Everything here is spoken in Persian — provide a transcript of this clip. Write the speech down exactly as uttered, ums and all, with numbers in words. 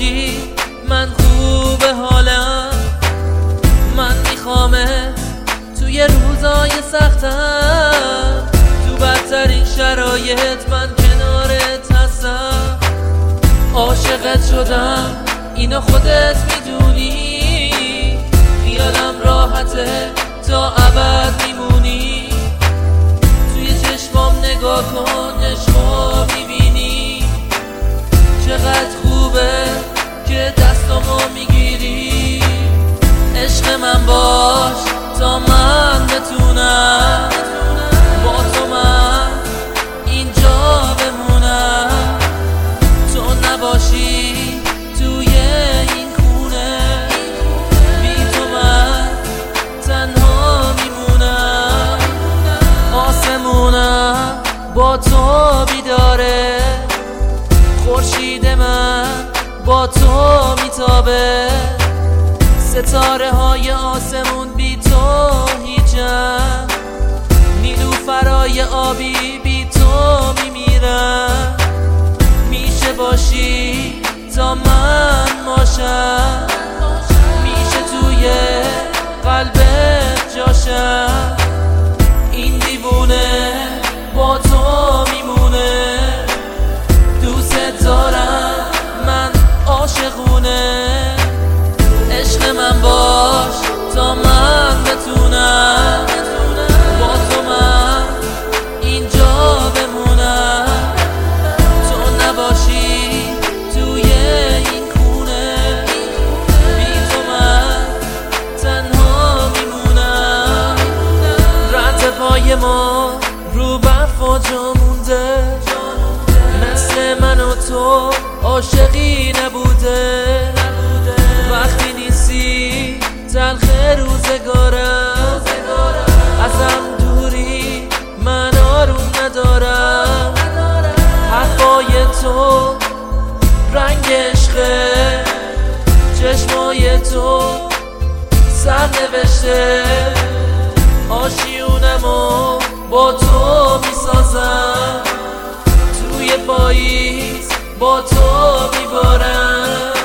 باشی من خوب حالم، من میخوامه توی روزای سختم، تو بدترین شرایط من کنارت هستم. عاشقت شدم اینو خودت میدونی، خیالم راحته تا ابد میمونی. توی چشمام نگاه کن عشقو میبینی، چقدر خوبه که دستامو میگیری. عشق من باش تا من بتونم با تو من اینجا بمونم. تو نباشی توی این خونه، بی تو من تنها میمونم. آسمونم با تو بیداره، خورشید من با تو میتابه. ستاره های آسمون بی تو هیچم، نیلوفرای آبی بی تو میمیرم. میشه باشی تا من باشم، میشه توی قلبت جاشم. این دیوونه با تو میمونه، دوست دارم من عاشقونه. عشق من باش تا من بتونم با تو من اینجا بمونم. تو نباشی توی این خونه، بی تو من تنها میمونم. رد پای ما رو برف و جا مونده، مثل من و تو عاشقی نبوده. وقتی نیستی تلخ روزگارم، ازم دوری من آروم ندارم. حرفای تو رنگ عشقه، چشمای تو سر نوشته. آشیونمو با تو میسازم، توی پاییز با تو میبارم.